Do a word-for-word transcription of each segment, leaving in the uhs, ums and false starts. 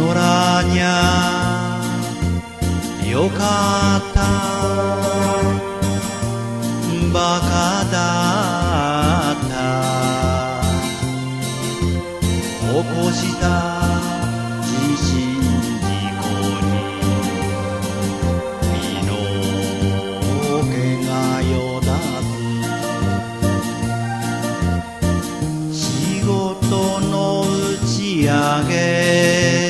らにゃよかったバカだった起こした自身事故に身の毛がよだつ仕事の打ち上げ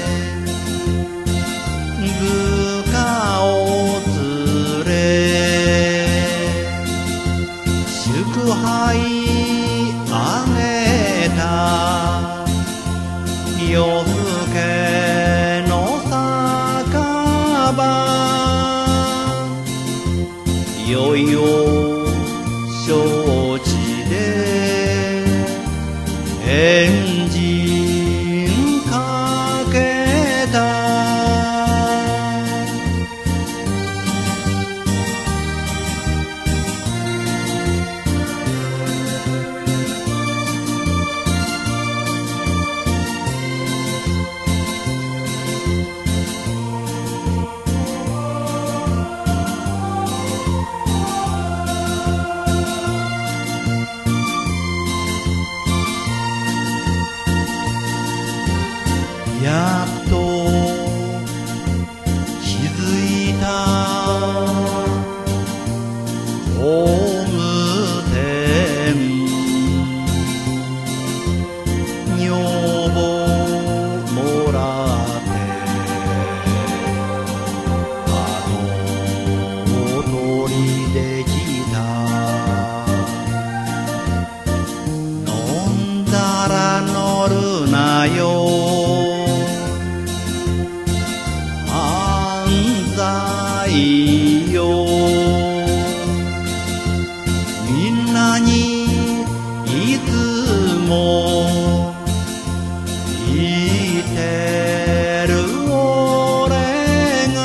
部下を連れ祝杯あげた夜更けの酒場よいよ承知でエンジンかけたやっと気づいたホーム店女房もらってあの鳥できた飲んだら乗るなよいいよみんなにいつも言ってる俺が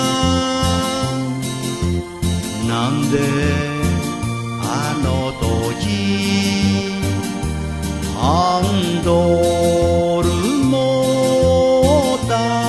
なんであの時ハンドル持った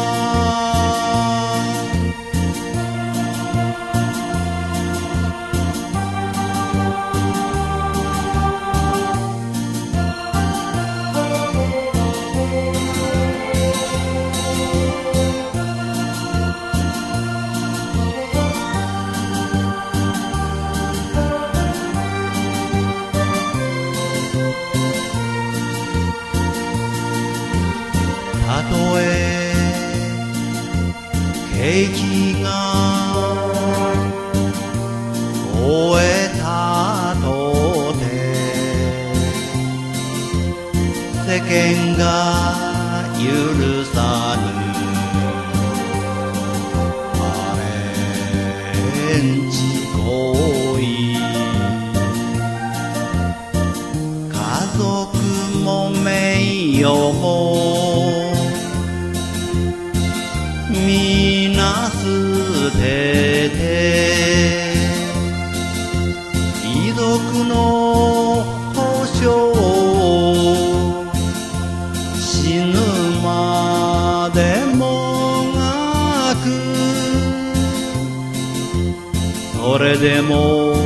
たとえ景気が終えたとて世間が許さぬアレンジ行為家族も名誉もみな捨てて遺族の保証死ぬまでもがくそれでも